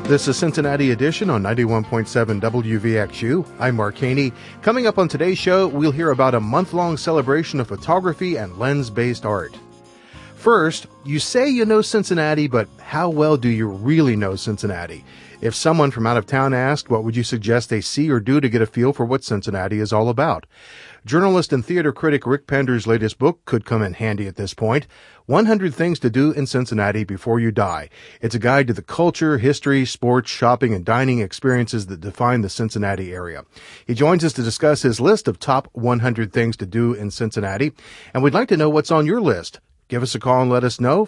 This is Cincinnati Edition on 91.7 WVXU. I'm Mark Haney. Coming up on today's show, we'll hear about a month-long celebration of photography and lens-based art. First, you say you know Cincinnati, but how well do you really know Cincinnati? If someone from out of town asked, what would you suggest they see or do to get a feel for what Cincinnati is all about? Journalist and theater critic Rick Pender's latest book could come in handy at this point, 100 Things to Do in Cincinnati Before You Die. It's a guide to the culture, history, sports, shopping, and dining experiences that define the Cincinnati area. He joins us to discuss his list of top 100 things to do in Cincinnati, and we'd like to know what's on your list. Give us a call and let us know,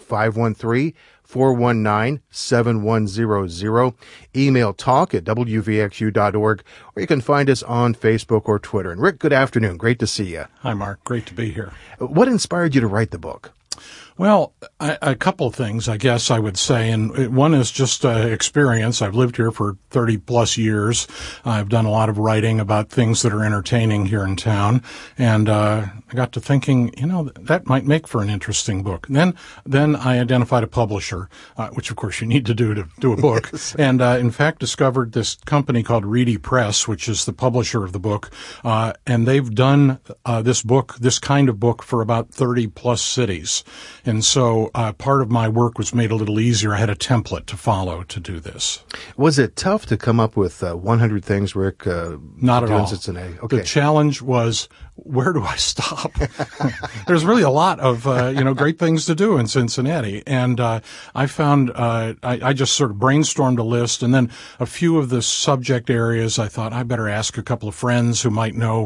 513-419-7100. Email talk@wvxu.org, or you can find us on Facebook or Twitter. And Rick, good afternoon. Great to see you. Hi, Mark. Great to be here. What inspired you to write the book? Well, a couple of things, I guess I would say. And one is just experience. I've lived here for 30 plus years. I've done a lot of writing about things that are entertaining here in town. And I got to thinking, that might make for an interesting book. And then I identified a publisher, which of course you need to do a book. Yes. And in fact discovered this company called Reedy Press, which is the publisher of the book. And they've done this kind of book for about 30 plus cities. And so part of my work was made a little easier. I had a template to follow to do this. Was it tough to come up with 100 things, Rick? Not at all. Cincinnati? Okay. The challenge was, where do I stop? There's really a lot of, great things to do in Cincinnati. And I found I just sort of brainstormed a list, and then a few of the subject areas I thought I better ask a couple of friends who might know.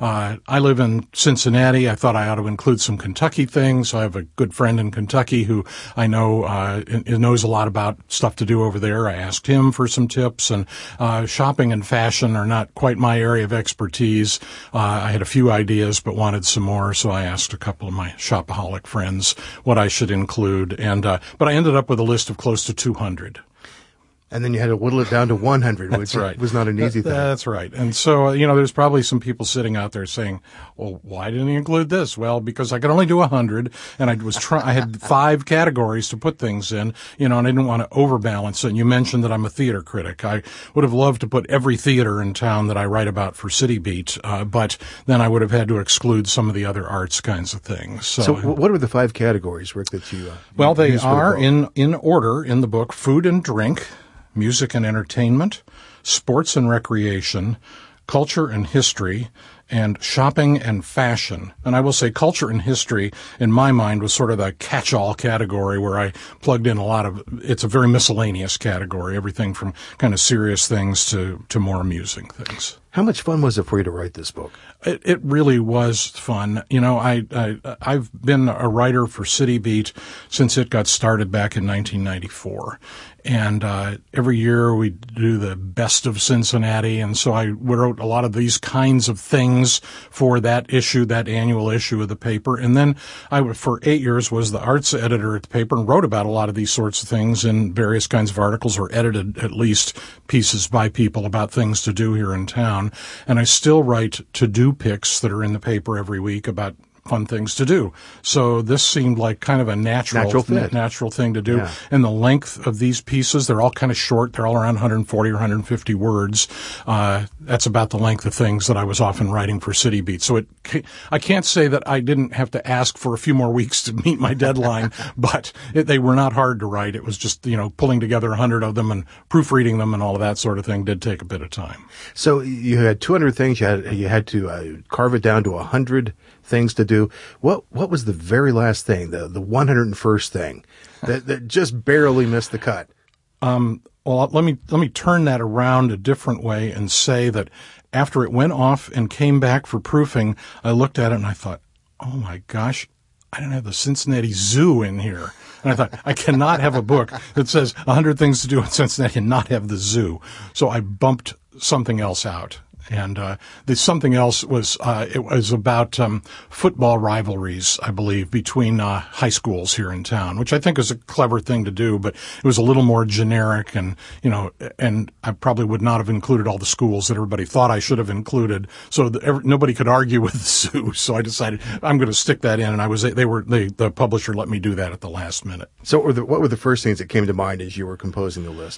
I live in Cincinnati. I thought I ought to include some Kentucky things. I have a good friend in Kentucky who I know knows a lot about stuff to do over there. I asked him for some tips, and shopping and fashion are not quite my area of expertise. I had a few ideas but wanted some more, so I asked a couple of my shopaholic friends what I should include, but I ended up with a list of close to 200. And then you had to whittle it down to 100, which was not an easy thing. That's right. And so, there's probably some people sitting out there saying, well, why didn't you include this? Well, because I could only do 100, and I had 5 categories to put things in, and I didn't want to overbalance it. And you mentioned that I'm a theater critic. I would have loved to put every theater in town that I write about for City Beat, but then I would have had to exclude some of the other arts kinds of things. So what are the 5 categories, Rick, that you Well, they are in order in the book: food and drink, music and entertainment, sports and recreation, culture and history, and shopping and fashion. And I will say culture and history, in my mind, was sort of the catch-all category where I plugged in it's a very miscellaneous category, everything from kind of serious things to more amusing things. How much fun was it for you to write this book? It really was fun. I've been a writer for City Beat since it got started back in 1994. And every year we do the best of Cincinnati. And so I wrote a lot of these kinds of things for that annual issue of the paper. And then I, for 8 years, was the arts editor at the paper and wrote about a lot of these sorts of things in various kinds of articles, or edited at least pieces by people about things to do here in town. And I still write to-do picks that are in the paper every week about fun things to do. So this seemed like kind of a natural thing to do. Yeah. And the length of these pieces, they're all kind of short. They're all around 140 or 150 words. That's about the length of things that I was often writing for City Beat. So I can't say that I didn't have to ask for a few more weeks to meet my deadline, but they were not hard to write. It was just, pulling together 100 of them and proofreading them and all of that sort of thing did take a bit of time. So you had 200 things. You had to carve it down to 100 things to do. What was the very last thing, the 101st thing that just barely missed the cut? Well, let me turn that around a different way and say that after it went off and came back for proofing, I looked at it and I thought, oh my gosh, I didn't have the Cincinnati Zoo in here. And I thought, I cannot have a book that says 100 things to do in Cincinnati and not have the zoo. So I bumped something else out. And the something else was it was about football rivalries, I believe, between high schools here in town, which I think is a clever thing to do, but it was a little more generic, and and I probably would not have included all the schools that everybody thought I should have included, so nobody could argue with the zoo. So I decided I'm going to stick that in, and the publisher let me do that at the last minute. So what were the first things that came to mind as you were composing the list?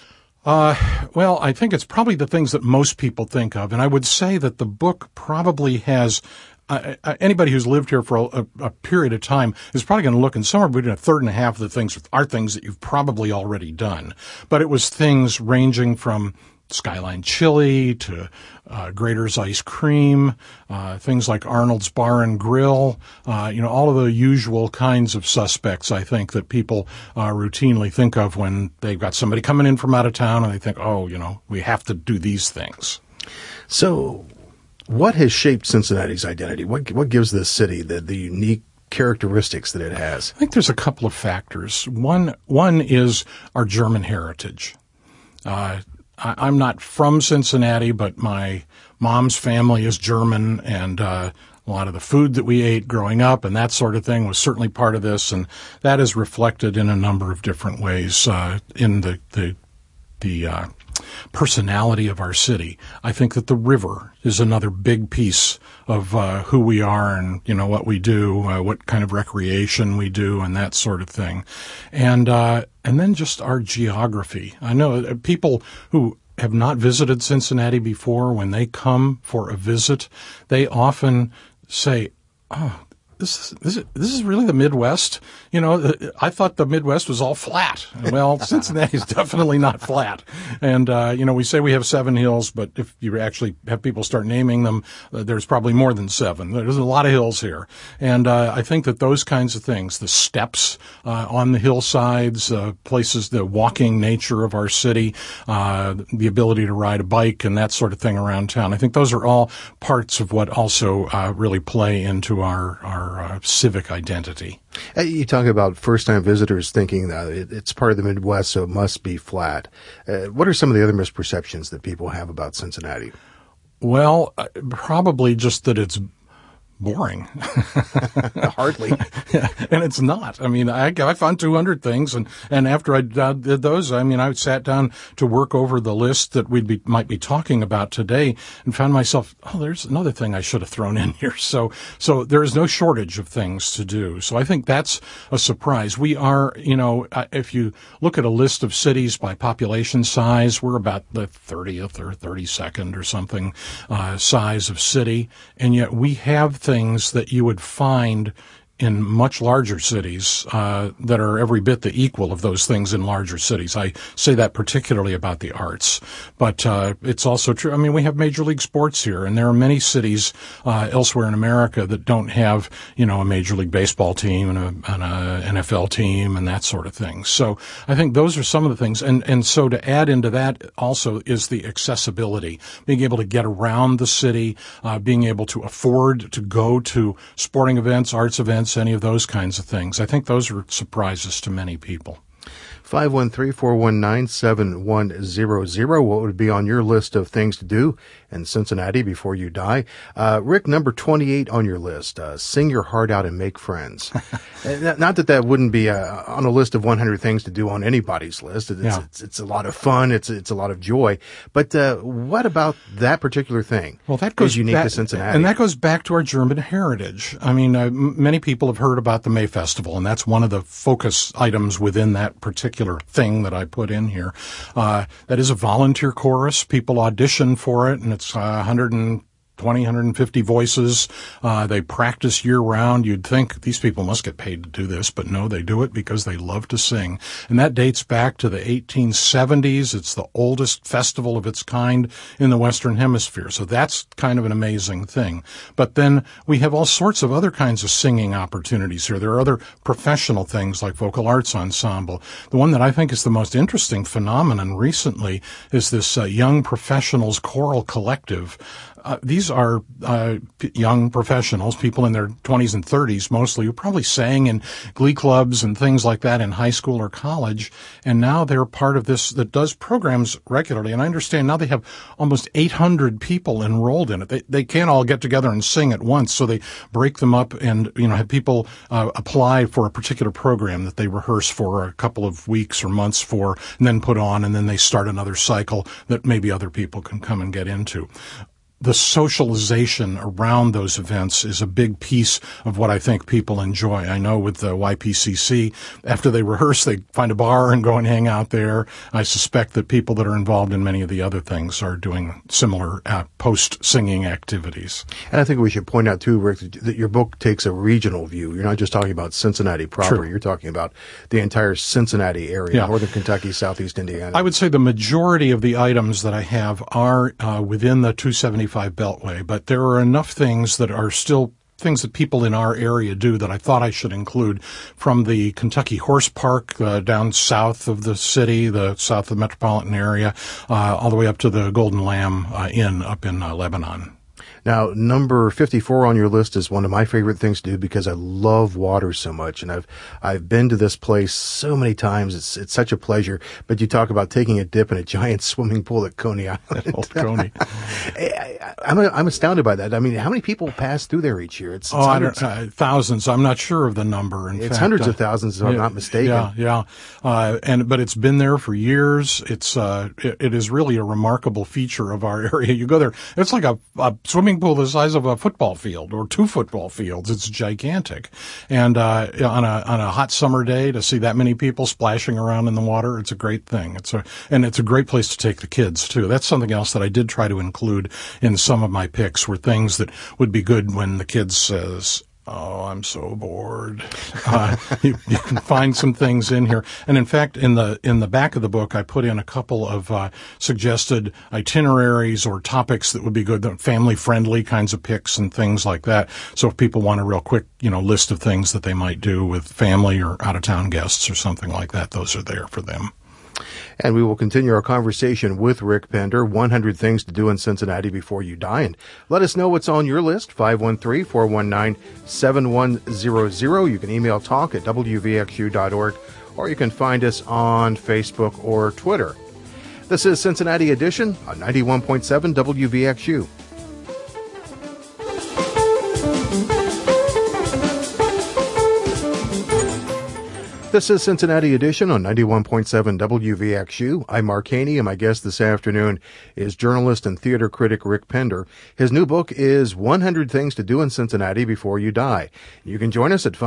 Well, I think it's probably the things that most people think of. And I would say that the book probably has anybody who's lived here for a period of time is probably going to look, and somewhere between a third and a half of the things are things that you've probably already done. But it was things ranging from Skyline Chili to Grater's Ice Cream, things like Arnold's Bar and Grill, all of the usual kinds of suspects, I think, that people routinely think of when they've got somebody coming in from out of town and they think, we have to do these things. So what has shaped Cincinnati's identity? What gives this city the unique characteristics that it has? I think there's a couple of factors. One is our German heritage. I'm not from Cincinnati, but my mom's family is German, and a lot of the food that we ate growing up and that sort of thing was certainly part of this, and that is reflected in a number of different ways in the personality of our city. I think that the river is another big piece of who we are and, what we do, what kind of recreation we do and that sort of thing. And then just our geography. I know people who have not visited Cincinnati before, when they come for a visit, they often say, oh, this is really the Midwest. I thought the Midwest was all flat. Well, Cincinnati is definitely not flat. And, we say we have 7 hills, but if you actually have people start naming them, there's probably more than 7. There's a lot of hills here. And, I think that those kinds of things, the steps, on the hillsides, places, the walking nature of our city, the ability to ride a bike and that sort of thing around town. I think those are all parts of what also, really play into our civic identity. You talk about first-time visitors thinking that it's part of the Midwest, so it must be flat. What are some of the other misperceptions that people have about Cincinnati? Well, probably just that it's boring. Hardly. And it's not. I mean, I found 200 things, and after I did those, I sat down to work over the list that might be talking about today and found myself, there's another thing I should have thrown in here. So there is no shortage of things to do. So I think that's a surprise. We are, if you look at a list of cities by population size, we're about the 30th or 32nd or something size of city, and yet we have things that you would find in much larger cities that are every bit the equal of those things in larger cities. I say that particularly about the arts, but it's also true. I mean, we have Major League Sports here, and there are many cities elsewhere in America that don't have, a Major League Baseball team and a NFL team and that sort of thing. So I think those are some of the things. And so to add into that also is the accessibility, being able to get around the city, being able to afford to go to sporting events, arts events, any of those kinds of things. I think those are surprises to many people. 513-419-7100. What would be on your list of things to do in Cincinnati before you die? Rick, number 28 on your list, sing your heart out and make friends. Not that wouldn't be on a list of 100 things to do on anybody's list. It's a lot of fun. It's a lot of joy. But what about that particular thing? Well, that goes unique to Cincinnati. And that goes back to our German heritage. I mean, many people have heard about the May Festival, and that's one of the focus items within that particular thing that I put in here. That is a volunteer chorus. People audition for it, and it's 150 voices. They practice year round. You'd think these people must get paid to do this, but no, they do it because they love to sing. And that dates back to the 1870s. It's the oldest festival of its kind in the Western Hemisphere. So that's kind of an amazing thing. But then we have all sorts of other kinds of singing opportunities here. There are other professional things like vocal arts ensemble. The one that I think is the most interesting phenomenon recently is this young professionals choral collective. These are young professionals, people in their 20s and 30s mostly, who probably sang in glee clubs and things like that in high school or college, and now they're part of this that does programs regularly. And I understand now they have almost 800 people enrolled in it. They can't all get together and sing at once, so they break them up and have people apply for a particular program that they rehearse for a couple of weeks or months for, and then put on, and then they start another cycle that maybe other people can come and get into. the socialization around those events is a big piece of what I think people enjoy. I know with the YPCC, after they rehearse, they find a bar and go and hang out there. I suspect that people that are involved in many of the other things are doing similar post-singing activities. And I think we should point out, too, Rick, that your book takes a regional view. You're not just talking about Cincinnati proper. True. You're talking about the entire Cincinnati area, northern Kentucky, southeast Indiana. I would say the majority of the items that I have are within the 275 Beltway, but there are enough things that are still things that people in our area do that I thought I should include, from the Kentucky Horse Park down south of the city, the south of the metropolitan area, all the way up to the Golden Lamb Inn up in Lebanon. Now, number 54 on your list is one of my favorite things to do because I love water so much, and I've been to this place so many times. It's such a pleasure. But you talk about taking a dip in a giant swimming pool at Coney Island. Old Coney. I'm astounded by that. I mean, how many people pass through there each year? It's hundreds. Thousands. I'm not sure of the number. It's hundreds of thousands, if I'm not mistaken. Yeah. But it's been there for years. It is really a remarkable feature of our area. You go there, it's like a swimming pool the size of a football field or 2 football fields. It's gigantic. And on a hot summer day, to see that many people splashing around in the water, it's a great thing. It's a great place to take the kids too. That's something else that I did try to include in some of my picks, were things that would be good when the kid says, "Oh, I'm so bored." You can find some things in here. And in fact, in the back of the book, I put in a couple of suggested itineraries or topics that would be good, family-friendly kinds of picks and things like that. So if people want a real quick, list of things that they might do with family or out-of-town guests or something like that, those are there for them. And we will continue our conversation with Rick Pender, 100 Things to Do in Cincinnati Before You Die. And let us know what's on your list, 513-419-7100. You can email talk at wvxu.org, or you can find us on Facebook or Twitter. This is Cincinnati Edition on 91.7 WVXU. This is Cincinnati Edition on 91.7 WVXU. I'm Mark Haney, and my guest this afternoon is journalist and theater critic Rick Pender. His new book is 100 Things to Do in Cincinnati Before You Die. You can join us at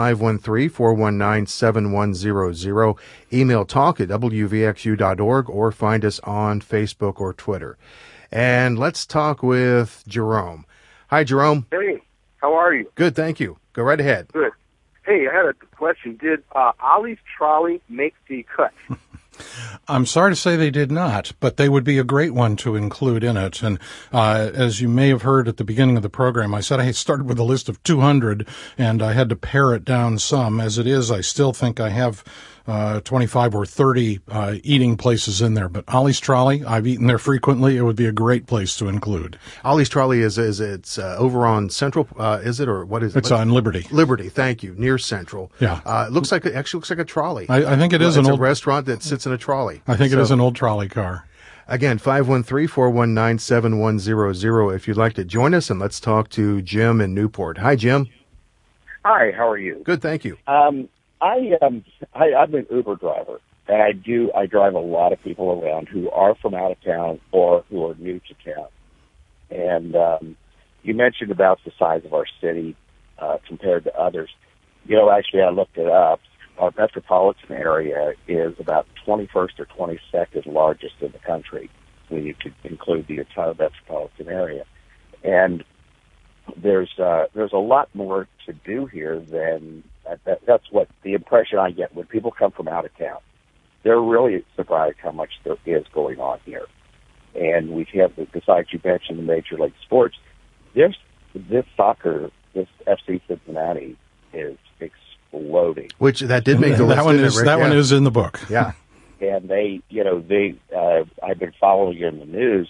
513-419-7100. Email talk at wvxu.org, or find us on Facebook or Twitter. And let's talk with Jerome. Hi, Jerome. Hey, how are you? Good, thank you. Go right ahead. Good. Hey, I had a question. Did Ollie's Trolley make the cut? I'm sorry to say they did not, but they would be a great one to include in it. And as you may have heard at the beginning of the program, I said I started with a list of 200, and I had to pare it down some. As it is, I still think I have 25 or 30 eating places in there. But Ollie's Trolley, I've eaten there frequently. It would be a great place to include. Ollie's Trolley is over on Central, is it, or what is it? It's on Liberty. Liberty, thank you, near Central. Yeah. It looks like a trolley. I think it is it's a restaurant that sits in a trolley. I think it is an old trolley car. Again, 513-419-7100 if you'd like to join us, and let's talk to Jim in Newport. Hi, Jim. Hi, how are you? Good, thank you. I'm an Uber driver, and I drive a lot of people around who are from out of town or who are new to town. And you mentioned about the size of our city compared to others. Actually, I looked it up. Our metropolitan area is about 21st or 22nd largest in the country when you could include the entire metropolitan area. And there's a lot more to do here than that's what the impression I get when people come from out of town. They're really surprised how much there is going on here. And we have, besides you mentioned the Major League Sports, this soccer, this FC Cincinnati is exploding. Which that did make the list. That one is in the book. Yeah. And I've been following in the news.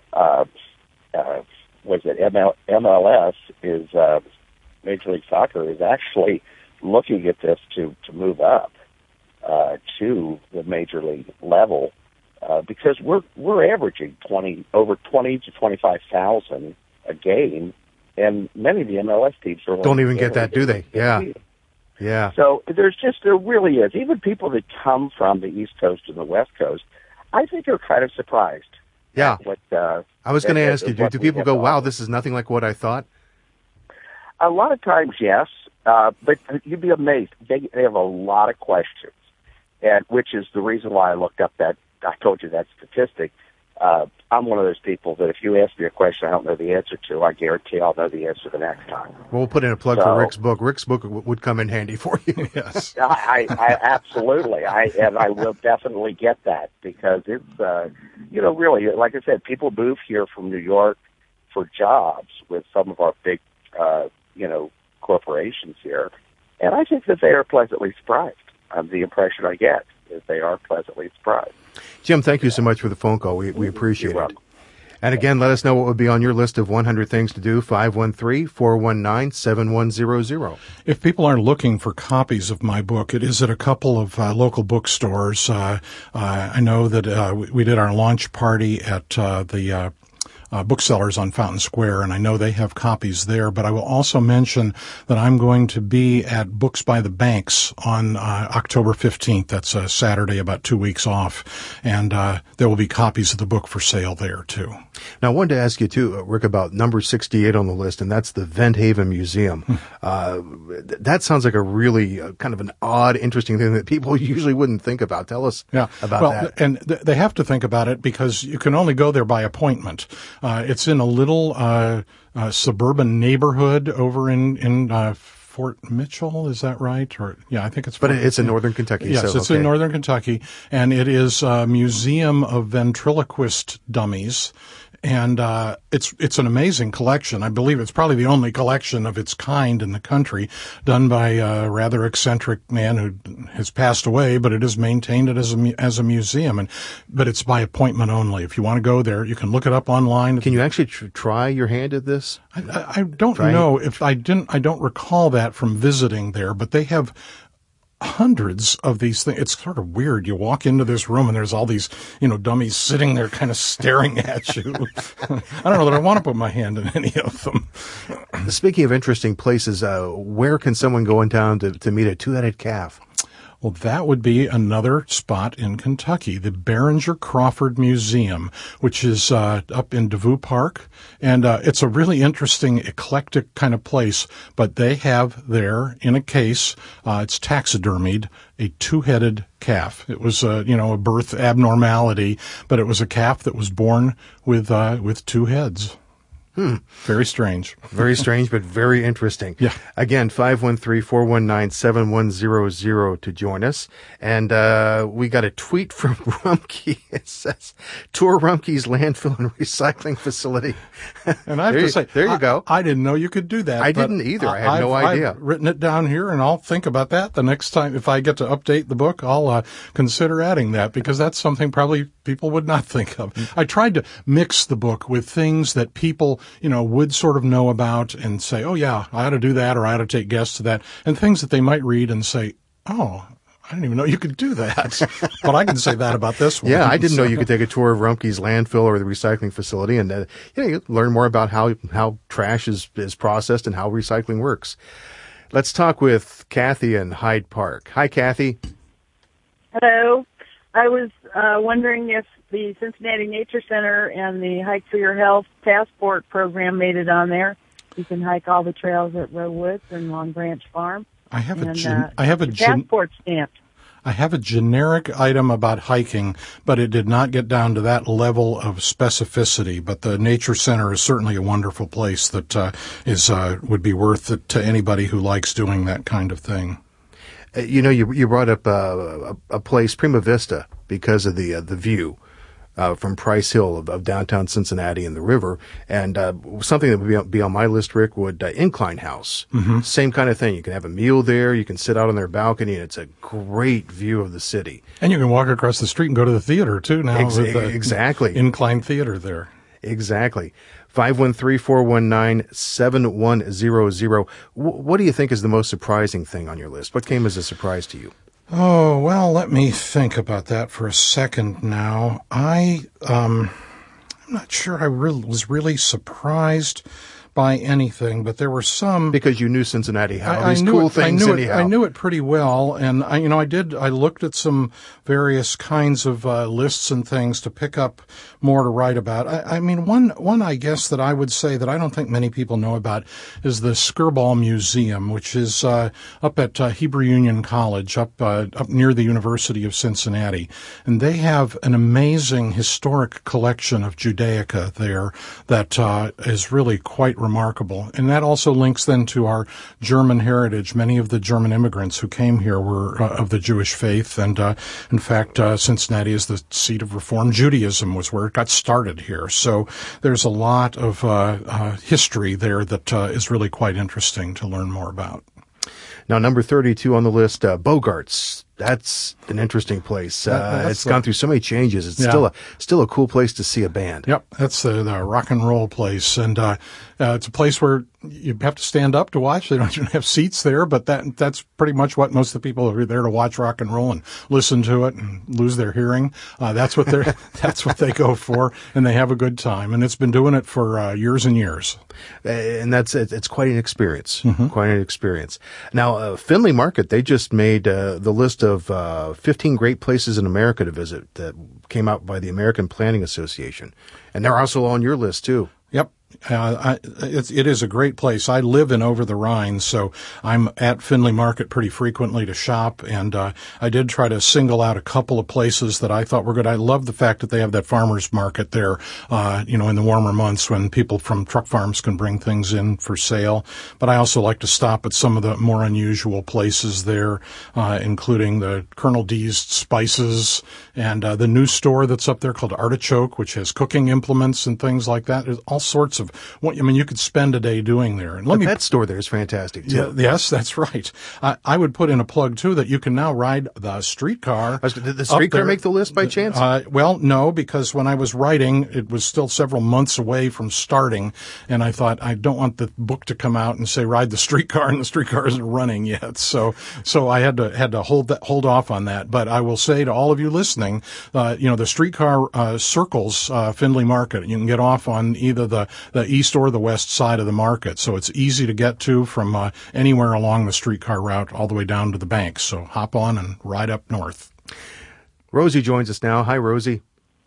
Was it MLS is Major League Soccer is actually looking at this to move up to the major league level because we're averaging over 20 to 25,000 a game, and many of the MLS teams don't even get that, do they? Yeah. Yeah. So there really is. Even people that come from the East Coast and the West Coast, I think are kind of surprised Yeah. What, I was going to ask you, do what we people have go, to wow, offer. this is nothing like what I thought? A lot of times, yes, but you'd be amazed. They have a lot of questions, and which is the reason why I looked up that. I told you that statistic. I'm one of those people that if you ask me a question I don't know the answer to, I guarantee I'll know the answer the next time. Well, we'll put in a plug for Rick's book. Rick's book would come in handy for you. Yes. I absolutely, and I will definitely get that because it's, really, like I said, people move here from New York for jobs with some of our big, corporations here, and I think that they are pleasantly surprised. The impression I get is they are pleasantly surprised. Jim, thank you so much for the phone call. We appreciate it. And again, let us know what would be on your list of 100 things to do, 513-419-7100. If people are looking for copies of my book, it is at a couple of local bookstores. I know that we did our launch party at the booksellers on Fountain Square, and I know they have copies there. But I will also mention that I'm going to be at Books by the Banks on October 15th. That's a Saturday, about 2 weeks off. And there will be copies of the book for sale there, too. Now, I wanted to ask you, too, Rick, about number 68 on the list, and that's the Vent Haven Museum. That sounds like a really kind of an odd, interesting thing that people usually wouldn't think about. Tell us about that. And they have to think about it because you can only go there by appointment. It's in a little suburban neighborhood over in Fort Mitchell, is that right? Or I think it's. But it's in northern Kentucky. Yes, it's in northern Kentucky, and it is a museum of ventriloquist dummies. And it's an amazing collection. I believe it's probably the only collection of its kind in the country, done by a rather eccentric man who has passed away, but it is maintained as a museum. But it's by appointment only. If you want to go there, you can look it up online. Can you actually try your hand at this? I don't know if I don't recall that from visiting there, but they have hundreds of these things. It's sort of weird. You walk into this room and there's all these, dummies sitting there kind of staring at you. I don't know that I want to put my hand in any of them. Speaking of interesting places, where can someone go in town to meet a two-headed calf? Well, that would be another spot in Kentucky, the Behringer Crawford Museum, which is up in Devou Park. And it's a really interesting, eclectic kind of place. But they have there in a case, it's taxidermied, a two-headed calf. It was, a birth abnormality, but it was a calf that was born with two heads. Very strange. Very strange, but very interesting. Yeah. Again, 513-419-7100 to join us. And we got a tweet from Rumpke. It says, tour Rumpke's landfill and recycling facility. And I have to say, there you go. I didn't know you could do that. I didn't either. I had no idea. I've written it down here, and I'll think about that the next time. If I get to update the book, I'll consider adding that, because that's something probably people would not think of. I tried to mix the book with things that people would sort of know about and say, oh, yeah, I ought to do that, or I ought to take guests to that, and things that they might read and say, oh, I didn't even know you could do that. But I can say that about this one. Yeah, I didn't know you could take a tour of Rumpke's landfill or the recycling facility and you learn more about how trash is processed and how recycling works. Let's talk with Kathy in Hyde Park. Hi, Kathy. Hello. I was wondering if the Cincinnati Nature Center and the Hike for Your Health Passport program made it on there. You can hike all the trails at Roe Woods and Long Branch Farm. I have a passport stamped. I have a generic item about hiking, but it did not get down to that level of specificity. But the Nature Center is certainly a wonderful place that would be worth it to anybody who likes doing that kind of thing. You brought up a place, Prima Vista, because of the view from Price Hill of downtown Cincinnati and the river. And something that would be on my list, Rick, would Incline House. Mm-hmm. Same kind of thing. You can have a meal there. You can sit out on their balcony, and it's a great view of the city. And you can walk across the street and go to the theater, too, now. Exactly. Incline Theater there. Exactly. 513-419-7100. What do you think is the most surprising thing on your list? What came as a surprise to you? Oh, well, let me think about that for a second now. I'm not sure I was really surprised buy anything, but there were some. Because you knew Cincinnati had all these knew cool it, things anyhow. I knew it pretty well, and I looked at some various kinds of lists and things to pick up more to write about. One I guess that I would say that I don't think many people know about is the Skirball Museum, which is up at Hebrew Union College, up near the University of Cincinnati, and they have an amazing historic collection of Judaica there that is really quite remarkable. And that also links then to our German heritage. Many of the German immigrants who came here were of the Jewish faith, and in fact, Cincinnati is the seat of Reform Judaism, was where it got started here. So there's a lot of history there that is really quite interesting to learn more about. Now, number 32 on the list, Bogarts. That's an interesting place. It's gone through so many changes. It's still a cool place to see a band. Yep, that's the rock and roll place, and it's a place where you have to stand up to watch. They don't even have seats there, but that's pretty much what most of the people are there to watch rock and roll and listen to it and lose their hearing. That's what they go for, and they have a good time. And it's been doing it for years and years. And it's quite an experience. Mm-hmm. Quite an experience. Now, Findlay Market, they just made the list of 15 great places in America to visit that came out by the American Planning Association. And they're also on your list, too. Yep. It is a great place. I live in Over the Rhine, so I'm at Findlay Market pretty frequently to shop, and I did try to single out a couple of places that I thought were good. I love the fact that they have that farmers market there, in the warmer months when people from truck farms can bring things in for sale. But I also like to stop at some of the more unusual places there, including the Colonel D's Spices and the new store that's up there called Artichoke, which has cooking implements and things like that. There's all sorts of what you could spend a day doing there. And the pet store there is fantastic too. Yes, that's right. I would put in a plug too that you can now ride the streetcar. Did the streetcar make the list by chance? Well, no, because when I was writing, it was still several months away from starting, and I thought I don't want the book to come out and say ride the streetcar, and the streetcar isn't running yet. So I had to hold off on that. But I will say to all of you listening, the streetcar circles Findlay Market. You can get off on either the east or the west side of the market. So it's easy to get to from anywhere along the streetcar route all the way down to the bank. So hop on and ride up north. Rosie joins us now. Hi, Rosie.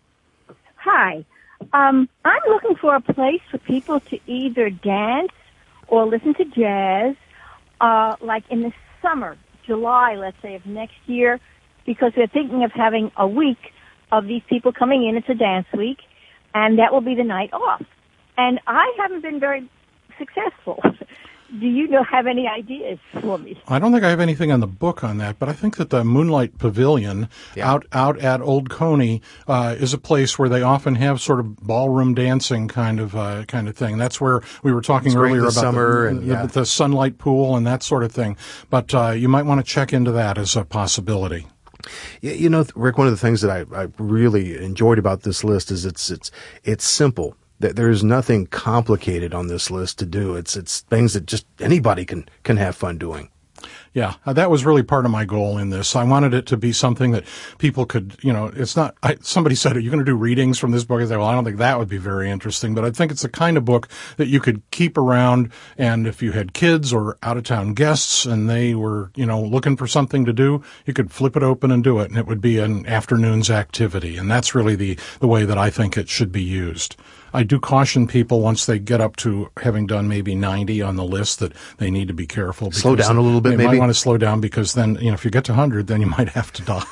Hi. I'm looking for a place for people to either dance or listen to jazz, like in the summer, July, let's say, of next year, because we're thinking of having a week of these people coming in. It's a dance week, and that will be the night off. And I haven't been very successful. Do you have any ideas for me? I don't think I have anything on the book on that, but I think that the Moonlight Pavilion out at Old Coney is a place where they often have sort of ballroom dancing kind of thing. That's where we were talking earlier about summer the sunlight pool and that sort of thing. But you might want to check into that as a possibility. Rick, one of the things that I really enjoyed about this list is it's simple. There's nothing complicated on this list to do. It's things that just anybody can have fun doing. Yeah, that was really part of my goal in this. I wanted it to be something that people could, it's not, somebody said, are you going to do readings from this book? I said, well, I don't think that would be very interesting, but I think it's the kind of book that you could keep around. And if you had kids or out of town guests and they were, looking for something to do, you could flip it open and do it. And it would be an afternoon's activity. And that's really the way that I think it should be used. I do caution people once they get up to having done maybe 90 on the list that they need to be careful. Slow down a little bit, maybe. You might want to slow down because then, if you get to 100, then you might have to die.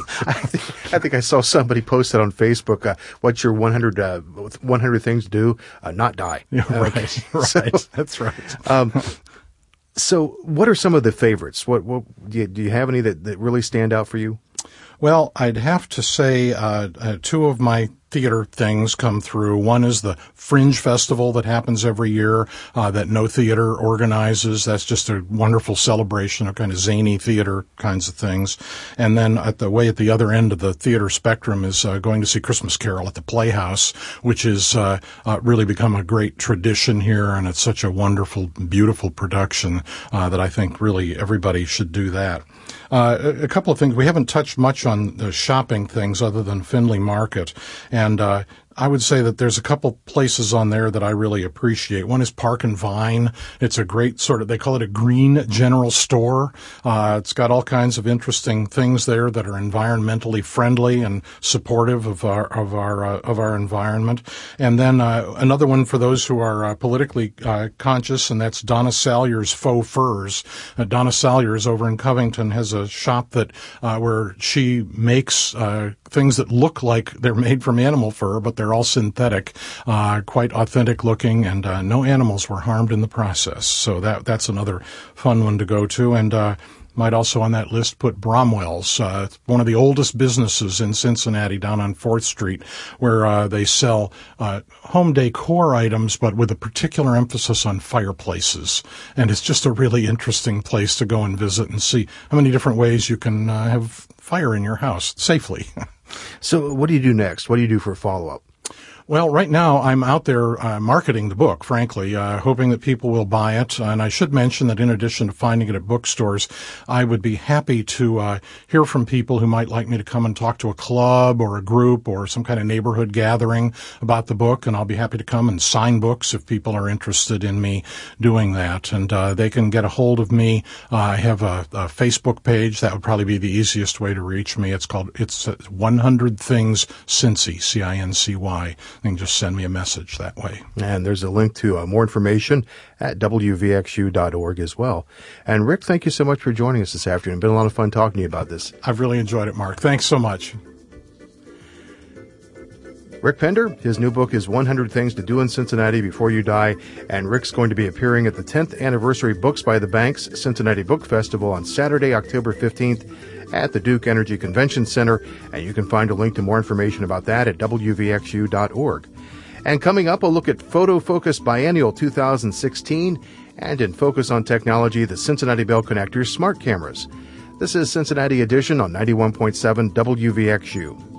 I think I saw somebody post that on Facebook. What's your 100 things to do? Not die. Yeah, right. That's right. So what are some of the favorites? What do you have any that really stand out for you? Well, I'd have to say two of my theater things come through. One is the Fringe Festival that happens every year that No Theater organizes. That's just a wonderful celebration of kind of zany theater kinds of things. And then at the other end of the theater spectrum is going to see Christmas Carol at the Playhouse, which has really become a great tradition here, and it's such a wonderful, beautiful production that I think really everybody should do that. A couple of things. We haven't touched much on the shopping things other than Findlay Market. And I would say that there's a couple places on there that I really appreciate. One is Park and Vine. It's a great they call it a green general store. It's got all kinds of interesting things there that are environmentally friendly and supportive of our environment. And then another one for those who are politically conscious, and that's Donna Salyer's Faux Furs. Donna Salyer's over in Covington has a shop that where she makes things that look like they're made from animal fur, but they're all synthetic, quite authentic looking, and no animals were harmed in the process. So that's another fun one to go to. And might also on that list put Bromwell's, one of the oldest businesses in Cincinnati down on 4th Street, where they sell home decor items, but with a particular emphasis on fireplaces. And it's just a really interesting place to go and visit and see how many different ways you can have fire in your house safely. So what do you do next? What do you do for follow-up? Well, right now I'm out there marketing the book, frankly, hoping that people will buy it. And I should mention that in addition to finding it at bookstores, I would be happy to hear from people who might like me to come and talk to a club or a group or some kind of neighborhood gathering about the book. And I'll be happy to come and sign books if people are interested in me doing that. And they can get a hold of me. I have a Facebook page. That would probably be the easiest way to reach me. It's 100 Things Cincy, C-I-N-C-Y. You can just send me a message that way. And there's a link to more information at wvxu.org as well. And Rick, thank you so much for joining us this afternoon. It's been a lot of fun talking to you about this. I've really enjoyed it, Mark. Thanks so much. Rick Pender, his new book is 100 Things to Do in Cincinnati Before You Die, and Rick's going to be appearing at the 10th Anniversary Books by the Banks Cincinnati Book Festival on Saturday, October 15th at the Duke Energy Convention Center, and you can find a link to more information about that at wvxu.org. And coming up, a look at Photo Focus Biennial 2016, and in Focus on Technology, the Cincinnati Bell Connector's smart cameras. This is Cincinnati Edition on 91.7 WVXU.